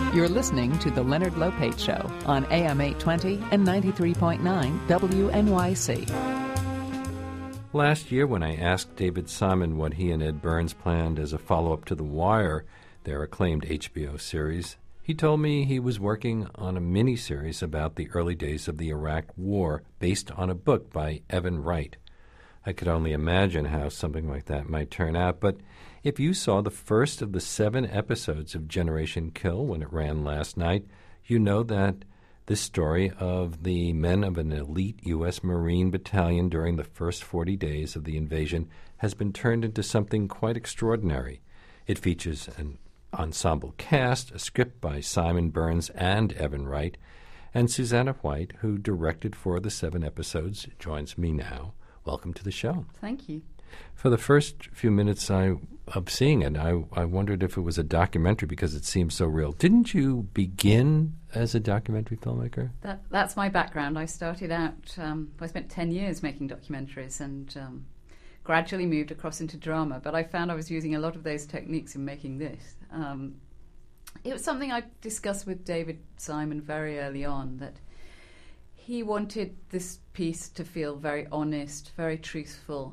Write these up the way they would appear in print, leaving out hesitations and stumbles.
You're listening to The Leonard Lopate Show on AM 820 and 93.9 WNYC. Last year, when I asked David Simon what he and Ed Burns planned as a follow-up to The Wire, their acclaimed HBO series, he told me he was working on a mini-series about the early days of the Iraq War based on a book by Evan Wright. I could only imagine how something like that might turn out, but if you saw the first of the 7 episodes of Generation Kill when it ran last night, you know that this story of the men of an elite U.S. Marine battalion during the first 40 days of the invasion has been turned into something quite extraordinary. It features an ensemble cast, a script by Simon Burns and Evan Wright, and Susanna White, who directed 4 of the 7 episodes, joins me now. Welcome to the show. Thank you. For the first few minutes of seeing it, I wondered if it was a documentary because it seemed so real. Didn't you begin as a documentary filmmaker? That's my background. I started out, I spent 10 years making documentaries and gradually moved across into drama, but I found I was using a lot of those techniques in making this. It was something I discussed with David Simon very early on, that he wanted this piece to feel very honest, very truthful,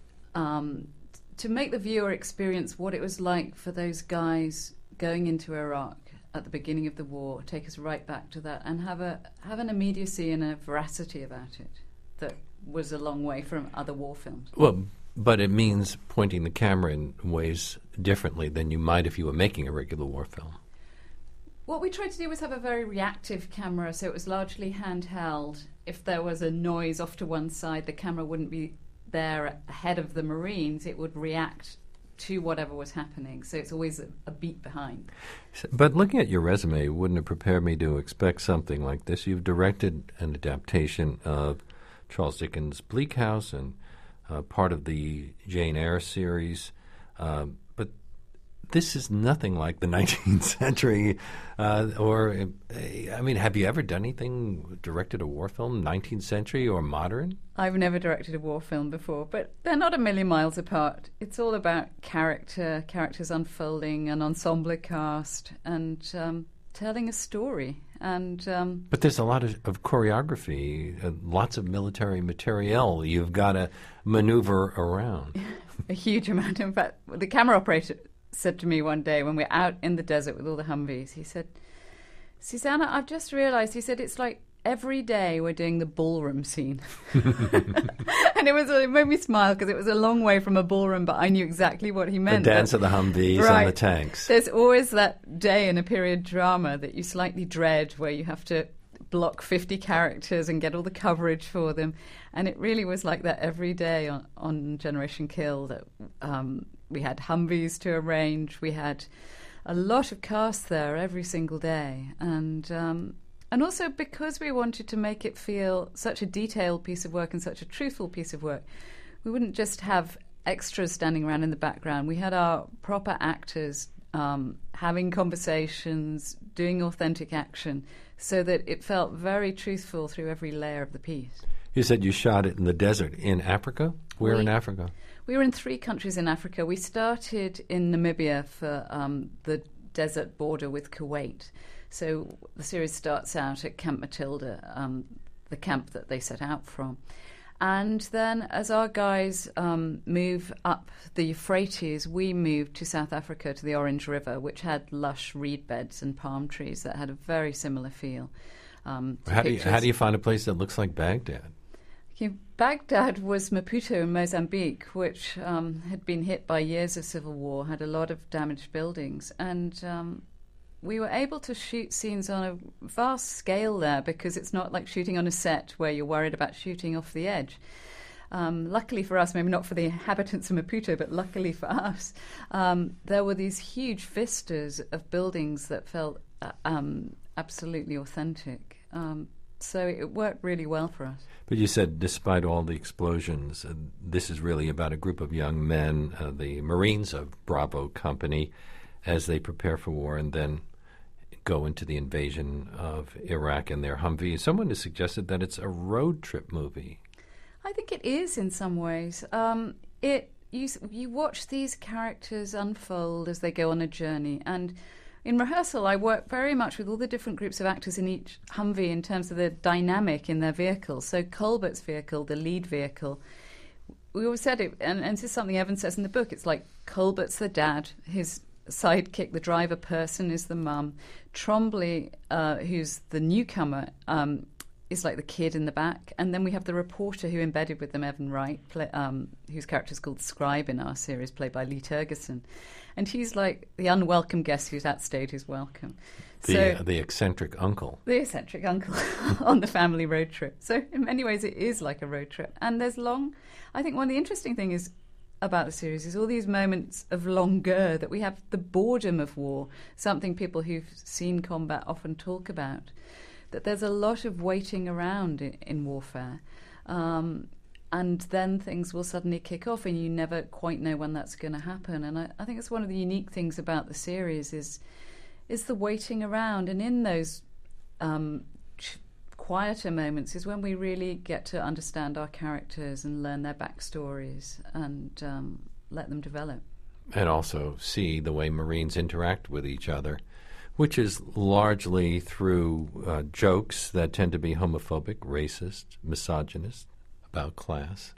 to make the viewer experience what it was like for those guys going into Iraq at the beginning of the war, take us right back to that, and have an immediacy and a veracity about it that was a long way from other war films. Well, but it means pointing the camera in ways differently than you might if you were making a regular war film. What we tried to do was have a very reactive camera, so it was largely handheld. If there was a noise off to one side, the camera wouldn't be there ahead of the Marines. It would react to whatever was happening, so it's always a beat behind. But looking at your resume, wouldn't have prepared me to expect something like this. You've directed an adaptation of Charles Dickens' Bleak House and part of the Jane Eyre series, but this is nothing like the 19th century, have you ever done anything, directed a war film, 19th century or modern? I've never directed a war film before, but they're not a million miles apart. It's all about characters unfolding, an ensemble cast, and telling a story. And but there's a lot of choreography, lots of military materiel you've got to maneuver around. A huge amount. In fact, the camera operator said to me one day when we're out in the desert with all the Humvees, he said, "Susanna, I've just realised," he said, "it's like every day we're doing the ballroom scene." And it made me smile because it was a long way from a ballroom, but I knew exactly what he meant. The dance of the Humvees right, and the tanks. There's always that day in a period drama that you slightly dread where you have to block 50 characters and get all the coverage for them. And it really was like that every day on Generation Kill, that we had Humvees to arrange. We had a lot of cast there every single day. And also because we wanted to make it feel such a detailed piece of work and such a truthful piece of work, we wouldn't just have extras standing around in the background. We had our proper actors having conversations, doing authentic action, so that it felt very truthful through every layer of the piece. You said you shot it in the desert in Africa? Where in Africa? We were in 3 countries in Africa. We started in Namibia for the desert border with Kuwait. So the series starts out at Camp Matilda, the camp that they set out from. And then as our guys move up the Euphrates, we moved to South Africa to the Orange River, which had lush reed beds and palm trees that had a very similar feel. How do you find a place that looks like Baghdad? Baghdad was Maputo in Mozambique, which had been hit by years of civil war, had a lot of damaged buildings. And we were able to shoot scenes on a vast scale there because it's not like shooting on a set where you're worried about shooting off the edge. Luckily for us, maybe not for the inhabitants of Maputo, but luckily for us, there were these huge vistas of buildings that felt absolutely authentic. So it worked really well for us. But you said, despite all the explosions, this is really about a group of young men, the Marines of Bravo Company, as they prepare for war and then go into the invasion of Iraq in their Humvee. Someone has suggested that it's a road trip movie. I think it is in some ways. You watch these characters unfold as they go on a journey, and in rehearsal, I work very much with all the different groups of actors in each Humvee in terms of the dynamic in their vehicles. So Colbert's vehicle, the lead vehicle, we always said it, and this is something Evan says in the book, it's like Colbert's the dad, his sidekick, the driver person, is the mum. Trombley, who's the newcomer, is like the kid in the back. And then we have the reporter who embedded with them, Evan Wright, whose character is called Scribe in our series, played by Lee Tergerson. And he's like the unwelcome guest who's outstayed his welcome. The eccentric uncle. The eccentric uncle on the family road trip. So in many ways it is like a road trip. And I think one of the interesting things about the series is all these moments of longueur, that we have the boredom of war, something people who've seen combat often talk about, that there's a lot of waiting around in warfare. And then things will suddenly kick off and you never quite know when that's going to happen. And I think it's one of the unique things about the series is the waiting around. And in those quieter moments is when we really get to understand our characters and learn their backstories and let them develop. And also see the way Marines interact with each other, which is largely through jokes that tend to be homophobic, racist, misogynist, about class.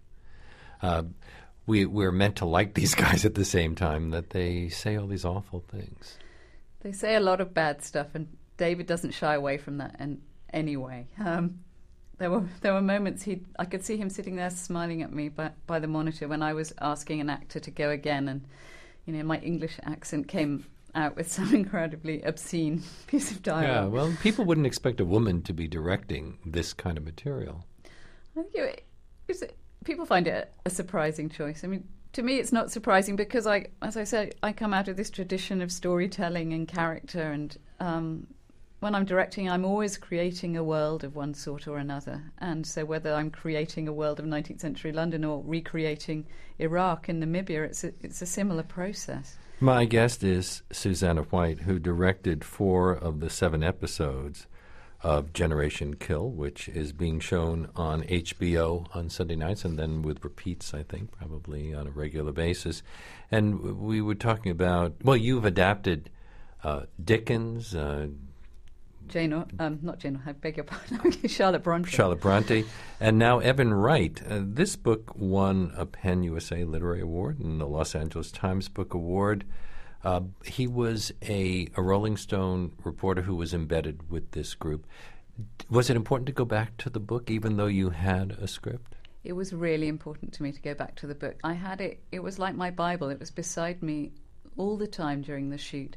We're meant to like these guys at the same time that they say all these awful things. They say a lot of bad stuff, and David doesn't shy away from that in any way. There were moments I could see him sitting there smiling at me by the monitor when I was asking an actor to go again, and my English accent came out with some incredibly obscene piece of dialogue. Yeah, well, people wouldn't expect a woman to be directing this kind of material. I think people find it a surprising choice. I mean, to me, it's not surprising because, as I said, I come out of this tradition of storytelling and character, and when I'm directing, I'm always creating a world of one sort or another. And so whether I'm creating a world of 19th century London or recreating Iraq and Namibia, it's a similar process. My guest is Susanna White, who directed 4 of the 7 episodes of Generation Kill, which is being shown on HBO on Sunday nights and then with repeats, I think, probably on a regular basis. And we were talking about, you've adapted Dickens, not Jane Austen, I beg your pardon, Charlotte Bronte, and now Evan Wright. This book won a PEN USA Literary Award and the Los Angeles Times Book Award. He was a Rolling Stone reporter who was embedded with this group. Was it important to go back to the book, even though you had a script? It was really important to me to go back to the book. I had it. It was like my Bible. It was beside me all the time during the shoot,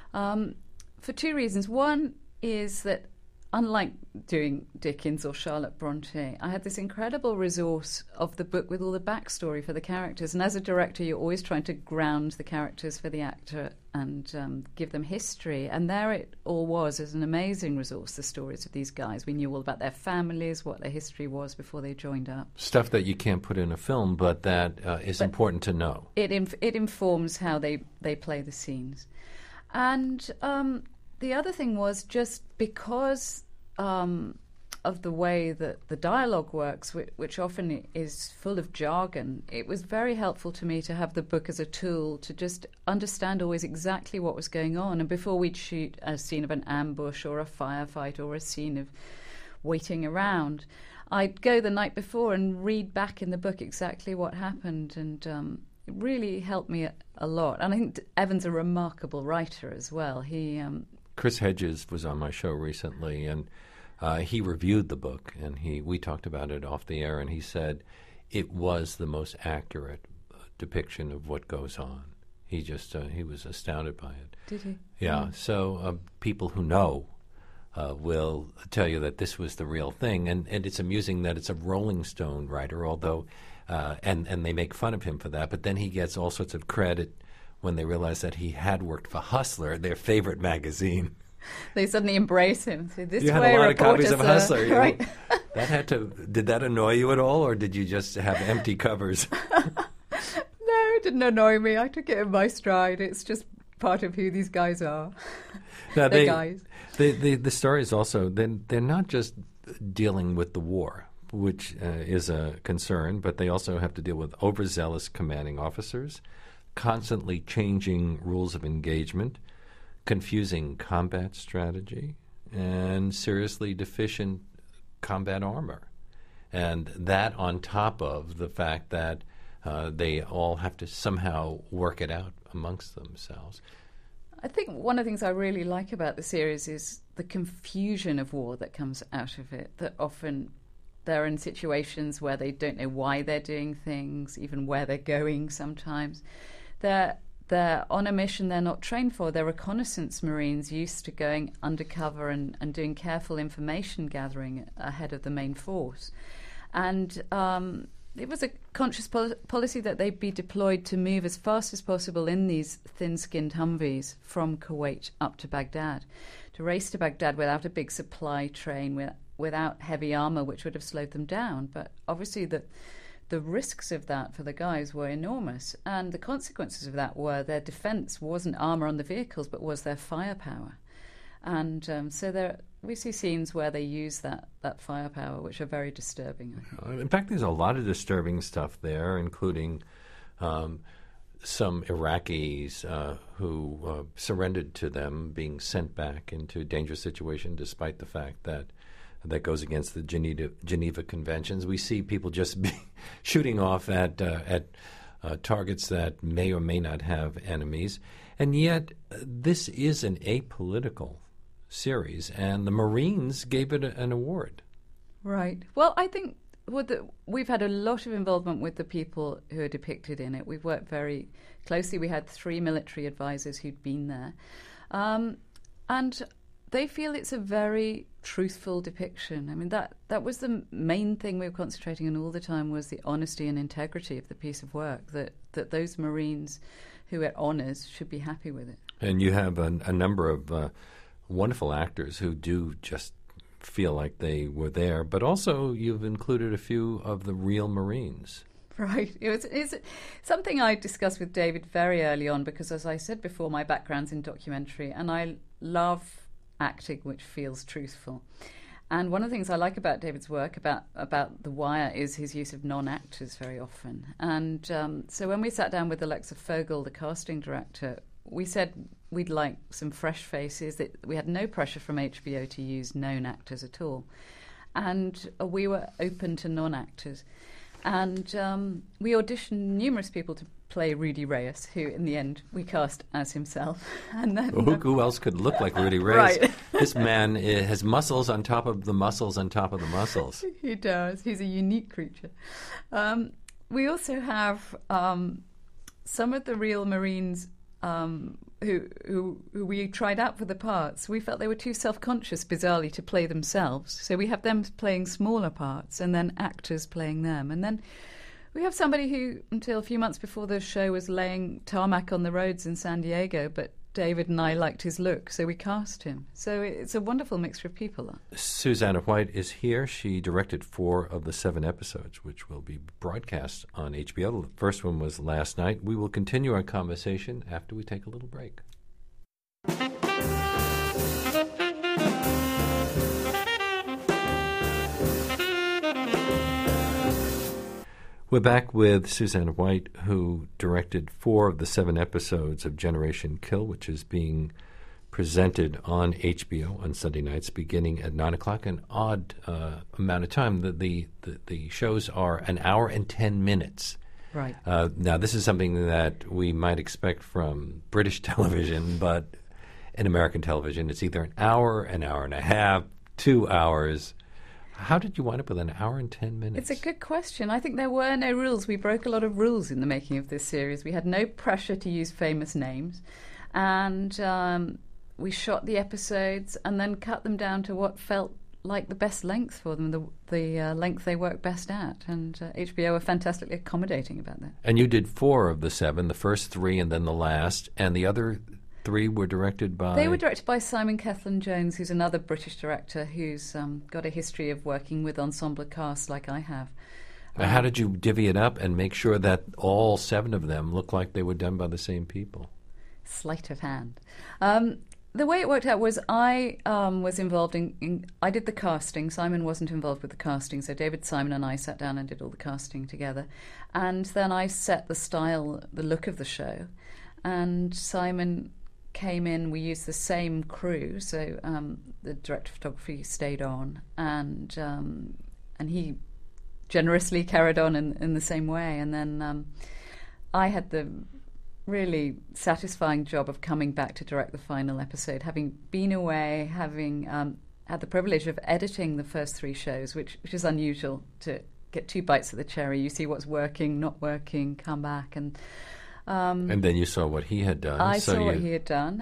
for 2 reasons. One is that, unlike doing Dickens or Charlotte Bronte, I had this incredible resource of the book with all the backstory for the characters. And as a director, you're always trying to ground the characters for the actor and give them history. And there it all was as an amazing resource, the stories of these guys. We knew all about their families, what their history was before they joined up. Stuff that you can't put in a film, but that is important to know. It informs how they play the scenes. And the other thing was just because of the way that the dialogue works, which often is full of jargon, it was very helpful to me to have the book as a tool to just understand always exactly what was going on. And before we'd shoot a scene of an ambush or a firefight or a scene of waiting around, I'd go the night before and read back in the book exactly what happened, and it really helped me a lot. And I think Evan's a remarkable writer as well. Chris Hedges was on my show recently, and he reviewed the book, and we talked about it off the air, and he said it was the most accurate depiction of what goes on. He was astounded by it. Did he? Yeah. So people who know will tell you that this was the real thing, and it's amusing that it's a Rolling Stone writer, although and they make fun of him for that, but then he gets all sorts of credit when they realize that he had worked for Hustler, their favorite magazine. They suddenly embrace him. So this you had way a lot of copies of Hustler. Right? Did that annoy you at all, or did you just have empty covers? No, it didn't annoy me. I took it in my stride. It's just part of who these guys are. Now, guys. The story is also, they're not just dealing with the war, which is a concern, but they also have to deal with overzealous commanding officers, constantly changing rules of engagement, confusing combat strategy and seriously deficient combat armor. And that on top of the fact that they all have to somehow work it out amongst themselves. I think one of the things I really like about the series is the confusion of war that comes out of it, that often they're in situations where they don't know why they're doing things, even where they're going sometimes. They're on a mission they're not trained for. They're reconnaissance Marines used to going undercover and doing careful information gathering ahead of the main force. And it was a conscious policy that they'd be deployed to move as fast as possible in these thin-skinned Humvees from Kuwait up to Baghdad, to race to Baghdad without a big supply train, without heavy armor, which would have slowed them down. But obviously the risks of that for the guys were enormous, and the consequences of that were their defense wasn't armor on the vehicles, but was their firepower. And so we see scenes where they use that firepower, which are very disturbing, I think. In fact, there's a lot of disturbing stuff there, including some Iraqis who surrendered to them being sent back into a dangerous situation despite the fact that goes against the Geneva Conventions. We see people just shooting off at targets that may or may not have enemies. And yet, this is an apolitical series, and the Marines gave it an award. Right. Well, I think we've had a lot of involvement with the people who are depicted in it. We've worked very closely. We had 3 military advisors who'd been there. And they feel it's a very truthful depiction. I mean, that was the main thing we were concentrating on all the time, was the honesty and integrity of the piece of work, that those Marines who are honours should be happy with it. And you have a number of wonderful actors who do just feel like they were there, but also you've included a few of the real Marines. Right. It's something I discussed with David very early on, because, as I said before, my background's in documentary, and I love acting which feels truthful. And one of the things I like about David's work, about The Wire, is his use of non-actors very often. And so when we sat down with Alexa Fogel, the casting director, we said we'd like some fresh faces, that we had no pressure from HBO to use known actors at all. And we were open to non-actors. And we auditioned numerous people to play Rudy Reyes, who in the end we cast as himself. And then, who else could look like Rudy Reyes? Right. This man has muscles on top of the muscles on top of the muscles. He does. He's a unique creature. We also have some of the real Marines who we tried out for the parts. We felt they were too self-conscious, bizarrely, to play themselves. So we have them playing smaller parts and then actors playing them. And then we have somebody who, until a few months before the show, was laying tarmac on the roads in San Diego, but David and I liked his look, so we cast him. So it's a wonderful mixture of people. Susanna White is here. She directed 4 of the 7 episodes, which will be broadcast on HBO. The first one was last night. We will continue our conversation after we take a little break. We're back with Susanna White, who directed 4 of the 7 episodes of Generation Kill, which is being presented on HBO on Sunday nights beginning at 9 o'clock, an odd amount of time. The shows are an hour and 10 minutes. Right. Now, this is something that we might expect from British television, but in American television, it's either an hour and a half, 2 hours. How did you wind up with an hour and 10 minutes? It's a good question. I think there were no rules. We broke a lot of rules in the making of this series. We had no pressure to use famous names. And we shot the episodes and then cut them down to what felt like the best length for them, the length they work best at. And HBO were fantastically accommodating about that. And you did 4 of the 7, the first 3 and then the last, and the other 3 were directed by... They were directed by Simon Kethlin-Jones, who's another British director who's got a history of working with ensemble casts like I have. How did you divvy it up and make sure that all 7 of them looked like they were done by the same people? Sleight of hand. The way it worked out was I was involved in... I did the casting. Simon wasn't involved with the casting, so David, Simon and I sat down and did all the casting together. And then I set the style, the look of the show. And Simon came in, we used the same crew, so the director of photography stayed on, and he generously carried on in the same way. And then I had the really satisfying job of coming back to direct the final episode, having been away, having had the privilege of editing the first 3 shows, which is unusual, to get 2 bites of the cherry. You see what's working, not working, come back. And then you saw what he had done. I saw what he had done.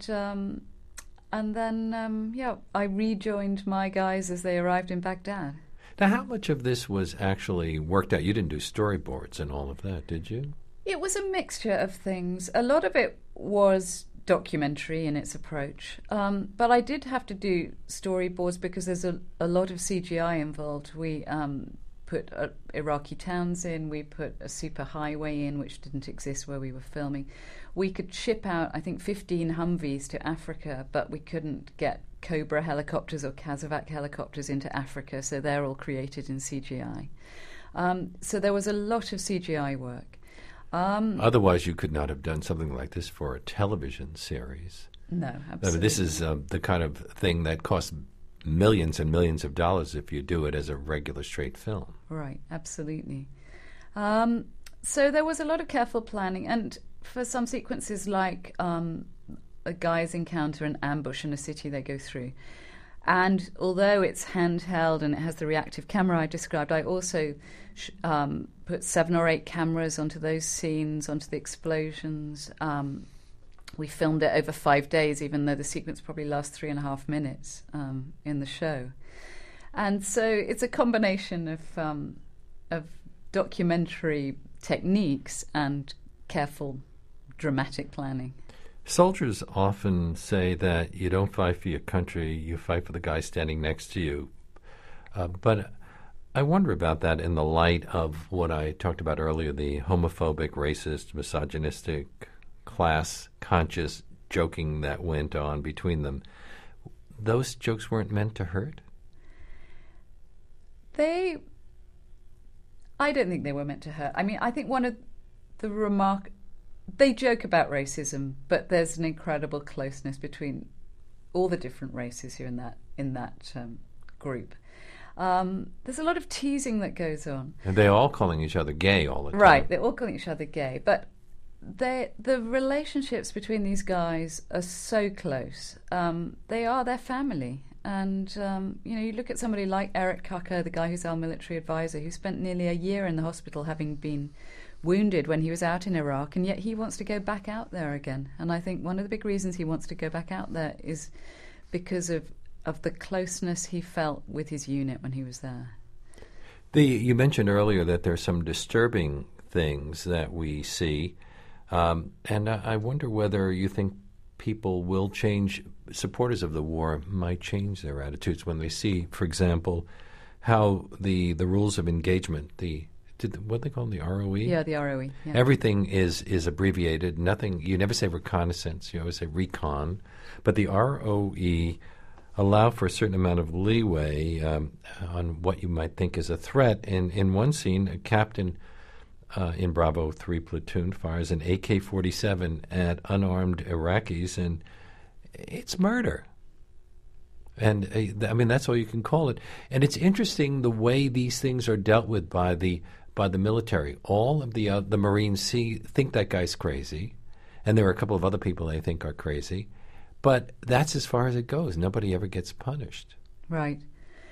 And then, I rejoined my guys as they arrived in Baghdad. Now, how much of this was actually worked out? You didn't do storyboards and all of that, did you? It was a mixture of things. A lot of it was documentary in its approach. But I did have to do storyboards because there's a lot of CGI involved. We put Iraqi towns in, we put a super highway in, which didn't exist where we were filming. We could ship out, I think, 15 Humvees to Africa, but we couldn't get Cobra helicopters or Kazovac helicopters into Africa, so they're all created in CGI. So there was a lot of CGI work. Otherwise, you could not have done something like this for a television series. No, absolutely. I mean, this is the kind of thing that costs millions and millions of dollars if you do it as a regular straight film. Right, absolutely. So there was a lot of careful planning, and for some sequences like a guy's encounter an ambush in a city they go through. And although it's handheld and it has the reactive camera I described, I also put 7 or 8 cameras onto those scenes, onto the explosions. We filmed it over 5 days, even though the sequence probably lasts 3.5 minutes in the show. And so it's a combination of documentary techniques and careful dramatic planning. Soldiers often say that you don't fight for your country, you fight for the guy standing next to you. But I wonder about that in the light of what I talked about earlier, the homophobic, racist, misogynistic, class-conscious joking that went on between them. Those jokes weren't meant to hurt? I don't think they were meant to hurt. I mean, I think one of the they joke about racism, but there's an incredible closeness between all the different races here in that group. There's a lot of teasing that goes on. And they're all calling each other gay all the time. Right, they're all calling each other gay. But the relationships between these guys are so close. They are their family. And, you look at somebody like Eric Kucker, the guy who's our military advisor, who spent nearly a year in the hospital having been wounded when he was out in Iraq, and yet he wants to go back out there again. And I think one of the big reasons he wants to go back out there is because of the closeness he felt with his unit when he was there. You mentioned earlier that there are some disturbing things that we see, and I wonder whether you think people will change, supporters of the war might change their attitudes when they see, for example, how the rules of engagement, what they call the ROE? Yeah, the ROE. Yeah. Everything is abbreviated. Nothing. You never say reconnaissance. You always say recon. But the ROE allow for a certain amount of leeway on what you might think is a threat. In one scene, a captain in Bravo 3 platoon fires an AK-47 at unarmed Iraqis, and it's murder. And I mean, that's all you can call it. And it's interesting the way these things are dealt with by the military. All of the Marines think that guy's crazy, and there are a couple of other people they think are crazy. But that's as far as it goes. Nobody ever gets punished. Right.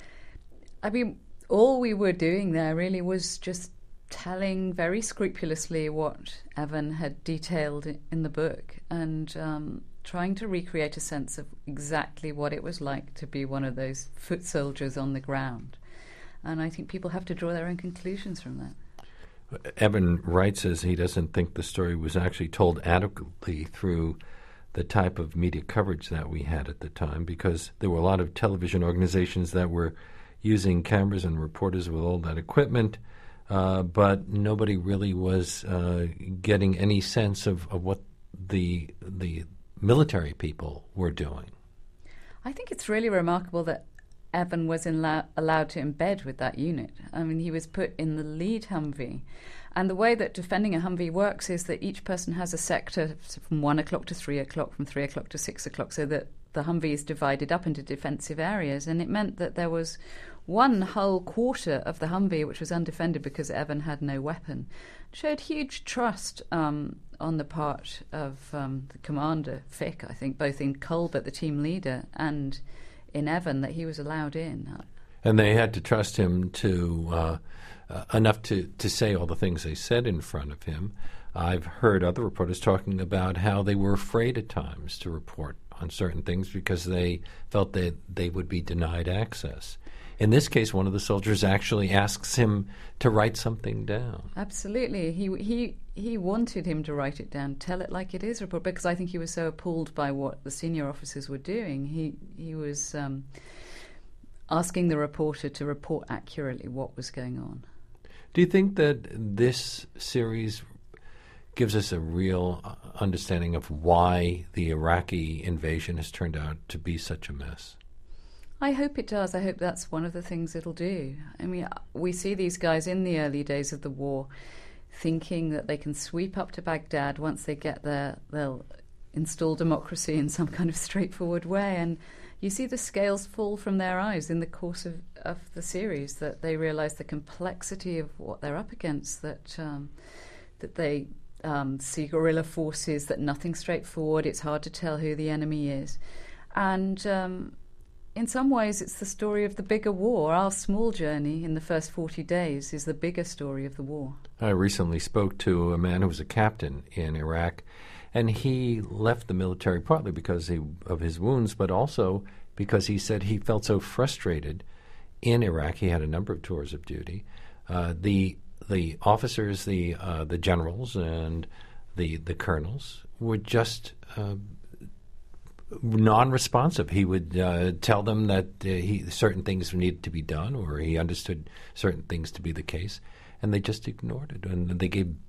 I mean, all we were doing there really was just telling very scrupulously what Evan had detailed in the book, and trying to recreate a sense of exactly what it was like to be one of those foot soldiers on the ground. And I think people have to draw their own conclusions from that. Evan Wright says he doesn't think the story was actually told adequately through the type of media coverage that we had at the time, because there were a lot of television organizations that were using cameras and reporters with all that equipment, but nobody really was getting any sense of what the military people were doing. I think it's really remarkable that Evan was allowed to embed with that unit. I mean, he was put in the lead Humvee, And the way that defending a Humvee works is that each person has a sector from 1 o'clock to 3 o'clock, from 3 o'clock to 6 o'clock, so that the Humvee is divided up into defensive areas. And it meant that there was one whole quarter of the Humvee which was undefended because Evan had no weapon. It showed huge trust on the part of the commander, Vic, I think, both in Colbert, the team leader, and in Evan, that he was allowed in. And they had to trust him to enough to say all the things they said in front of him. I've heard other reporters talking about how they were afraid at times to report on certain things because they felt that they would be denied access. In this case, one of the soldiers actually asks him to write something down. Absolutely. He wanted him to write it down, tell it like it is, report, because I think he was so appalled by what the senior officers were doing. He was asking the reporter to report accurately what was going on. Do you think that this series gives us a real understanding of why the Iraqi invasion has turned out to be such a mess? I hope it does. I hope that's one of the things it'll do. I mean, we see these guys in the early days of the war thinking that they can sweep up to Baghdad. Once they get there, they'll install democracy in some kind of straightforward way. And you see the scales fall from their eyes in the course of the series, that they realize the complexity of what they're up against, that they see guerrilla forces, that nothing's straightforward, it's hard to tell who the enemy is. And in some ways, it's the story of the bigger war. Our small journey in the first 40 days is the bigger story of the war. I recently spoke to a man who was a captain in Iraq, and he left the military partly because of his wounds, but also because he said he felt so frustrated in Iraq. He had a number of tours of duty. The officers, the generals, and the colonels were just non-responsive. He would tell them that certain things needed to be done, or he understood certain things to be the case, and they just ignored it. And they gave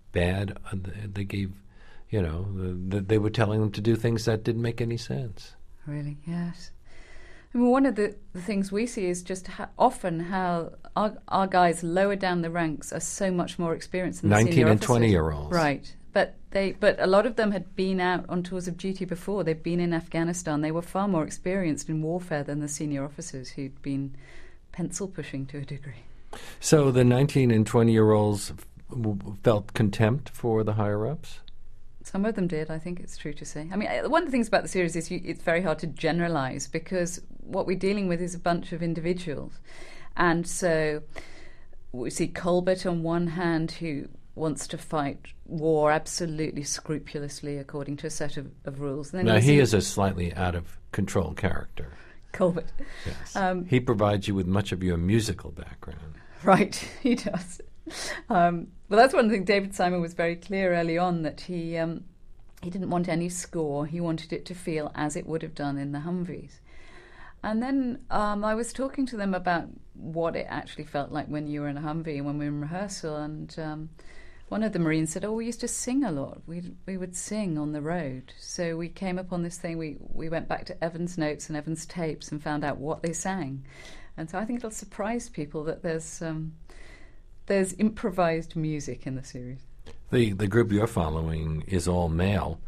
they were telling them to do things that didn't make any sense. Really, yes. I mean, one of the things we see is just often how our guys lower down the ranks are so much more experienced than the 19 senior and officers. 20-year-olds. Right. But a lot of them had been out on tours of duty before. They'd been in Afghanistan. They were far more experienced in warfare than the senior officers who'd been pencil pushing to a degree. So the 19 and 20-year-olds felt contempt for the higher-ups? Some of them did, I think it's true to say. I mean, one of the things about the series is it's very hard to generalize, because what we're dealing with is a bunch of individuals. And so we see Colbert on one hand, who wants to fight war absolutely scrupulously according to a set of rules. And then now, he is a slightly out-of-control character. Colbert. Yes. He provides you with much of your musical background. Right, he does. Well, that's one thing. David Simon was very clear early on that he didn't want any score. He wanted it to feel as it would have done in the Humvees. And then I was talking to them about what it actually felt like when you were in a Humvee and when we were in rehearsal. And one of the Marines said, we used to sing a lot. We would sing on the road. So we came upon this thing. We went back to Evans' notes and Evans' tapes and found out what they sang. And so I think it'll surprise people that there's improvised music in the series. The group you're following is all male.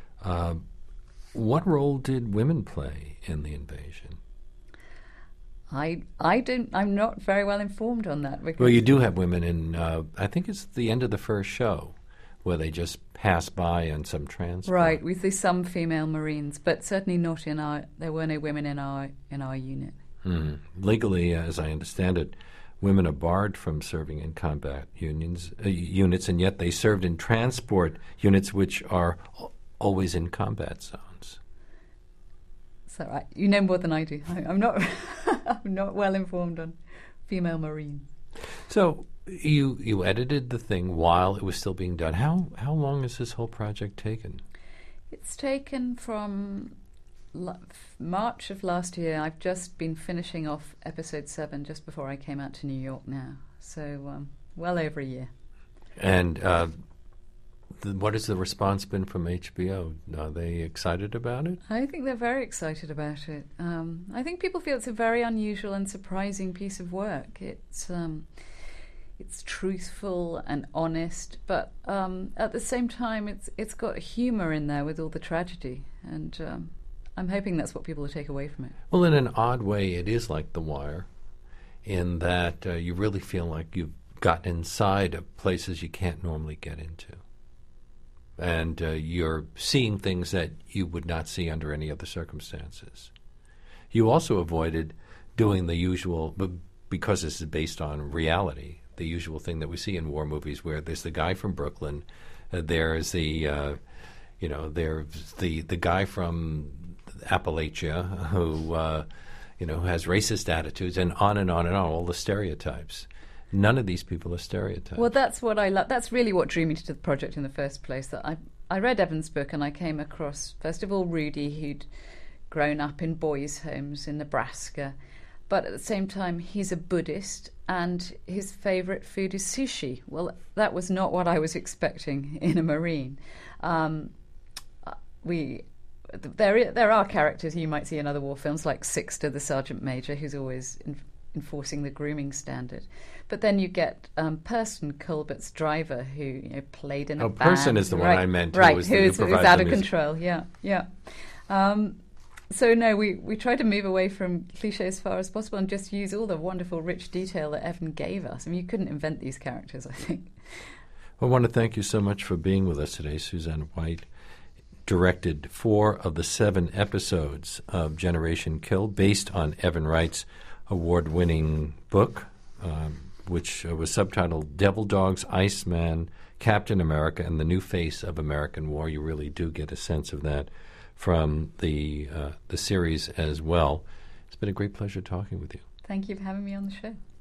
What role did women play in the invasion? I'm not very well informed on that. Well, you do have women in, I think it's the end of the first show, where they just pass by on some transport. Right, we see some female Marines, but certainly not there were no women in our unit. Mm. Legally, as I understand it, women are barred from serving in combat units, and yet they served in transport units which are always in combat zones. So right, you know more than I do. I'm not I'm not well informed on female Marines. So you edited the thing while it was still being done. How long has this whole project taken? It's taken from March of last year. I've just been finishing off episode 7 just before I came out to New York now. So well over a year. And what has the response been from HBO? Are they excited about it? I think they're very excited about it. I think people feel it's a very unusual and surprising piece of work. It's it's truthful and honest, but at the same time, it's got humor in there with all the tragedy, and I'm hoping that's what people will take away from it. Well, in an odd way, it is like The Wire, in that you really feel like you've gotten inside of places you can't normally get into. And you're seeing things that you would not see under any other circumstances. You also avoided doing the usual, but because this is based on reality, the usual thing that we see in war movies, where there's the guy from Brooklyn, there's the guy from Appalachia who has racist attitudes, and on, all the stereotypes. None of these people are stereotypes. Well, that's what I love. That's really what drew me to the project in the first place. That I read Evan's book, and I came across, first of all, Rudy, who'd grown up in boys' homes in Nebraska. But at the same time, he's a Buddhist, and his favourite food is sushi. Well, that was not what I was expecting in a Marine. There are characters you might see in other war films, like Sixter, the Sergeant Major, who's always enforcing the grooming standard. But then you get Person, Colbert's driver, who played in a band. Person is the one I meant. Right, who's out of control. Yeah. So no, we try to move away from cliché as far as possible and just use all the wonderful, rich detail that Evan gave us. I mean, you couldn't invent these characters, I think. Well, I want to thank you so much for being with us today. Suzanne White directed 4 of the 7 episodes of Generation Kill, based on Evan Wright's award-winning book, which was subtitled Devil Dogs, Iceman, Captain America, and the New Face of American War. You really do get a sense of that from the series as well. It's been a great pleasure talking with you. Thank you for having me on the show.